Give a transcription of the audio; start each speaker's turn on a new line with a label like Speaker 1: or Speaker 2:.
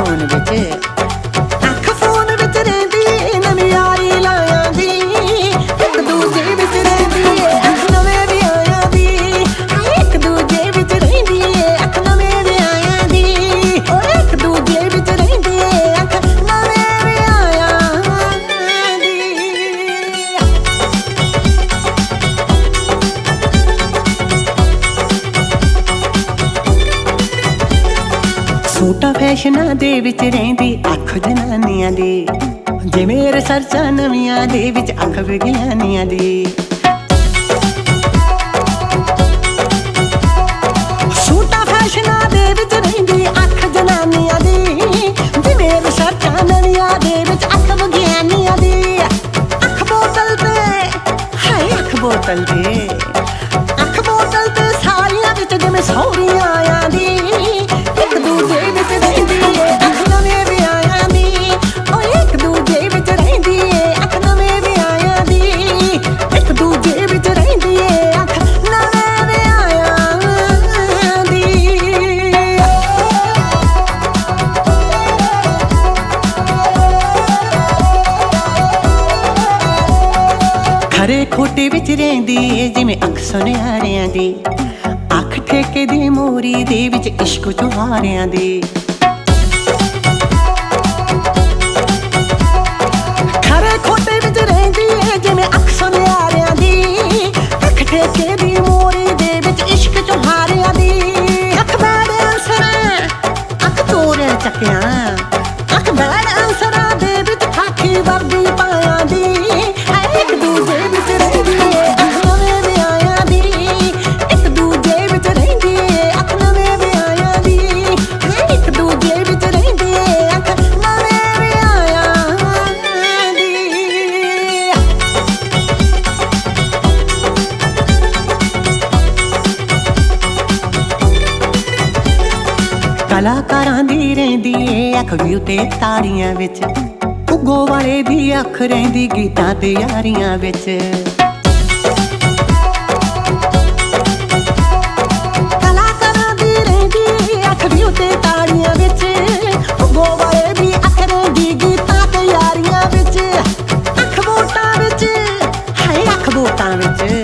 Speaker 1: Phone which अख phone which रहिंदी नवीं यारी लायां दी इक दूजे विच रहिंदी अख नवें विआहियां दी इक दूजे विच रहिंदी अख नवें विआहियां दी इक दूजे विच रहिंदी अख नवें विआहियां दी। सूटां फैशनां दे विच रहिंदी अख जनानियां दी जिवें रिसर्चां नवियां दे विच अख विज्ञानियां दी। सूटां फैशनां दे विच रहिंदी अख जनानियां दी जिवें रिसर्चां नवियां दे विच अख विज्ञानियां दी। अख बोतल ते हाय अख बोतल ते सारियां विच जिवें सौहरियां आयां दी इक दूजे विच रहिंदी अख नवें विआहियां दी इक दूजे विच रहिंदी अख नवें विआहियां दी इक दूजे विच रहिंदी अख नवें विआहियां दी। खरे खोटे विच रहिंदी जिवें अख सुनियारियां दी अख ठेके दी मोरी दे विच इश्क चुहारियां दी। खरे खोटे विच रहिंदी जिवें अख सुनियारियां दी अख ठेके दी मोरी दे विच इश्क चुहारियां दी। अख बैड़ अंसरां अख चोरियां चक्कियां अख बैड़ अंसरां दे विच खाकी वर्दी पायां दी इक दूजे विच रहिंदी अख नवें विआहियां दी इक दूजे विच रहिंदी अख नवें विआहियां दी इक दूजे विच रहिंदी अख नवें विआहियां दी। कलाकारां दी रहिंदी अख व्यू ते ताड़ियां विच उग्गो वाले दी अख रहिंदी गीतां ते यारियां विच। कलाकारां दी रहिंदी अख व्यू ते ताड़ियां विच उग्गो वाले दी अख रहिंदी गीतां ते यारियां विच। अख वोटां विच हाय अख वोटां विच